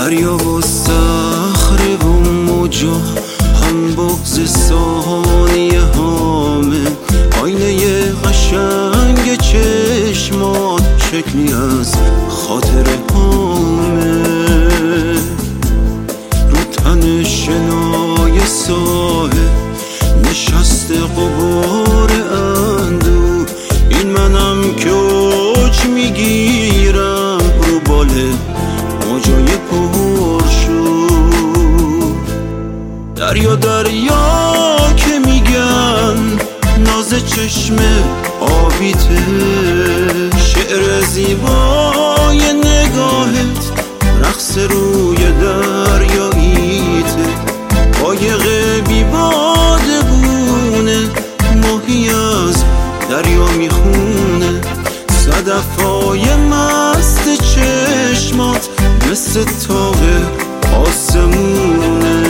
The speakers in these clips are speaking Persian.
دریا و صخره و موجا هم بغض ثانیه هامه، آینه قشنگ چشمات شکلی از خاطره هامه. رو تن شنای ساحل نشسته غبار اندو، این منم که اوج میگیرم رو باله موجای پرشور. دریا دریا که میگن ناز چشم آبیته، شعر زیبای نگاهت رقص روی دریاییته. قایق بی باده بونه ماهی از دریا میخونه، صدفای مست چشمات مثل تاق آسمونه.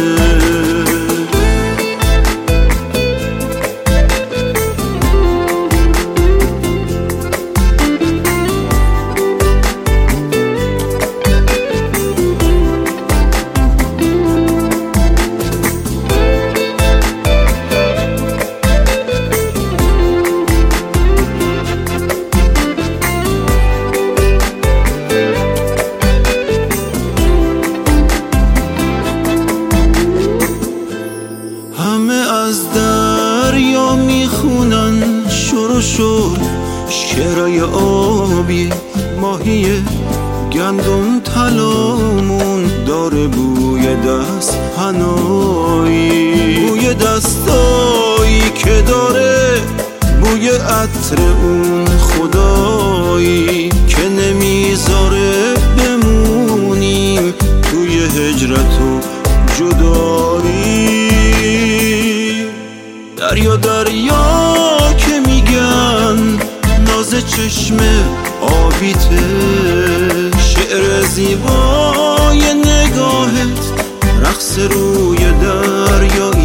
از دریا میخونن شور و شور شعرهای آبی، ماهی گندم طلامون داره بوی دست پناهی، بوی دستایی که داره بوی عطر اون خدایی که نمیذاره بمونیم توی هجرت و جدایی. دریا دریا که میگن ناز چشم آبیته، شعر زیبای نگاهت رقص روی دریا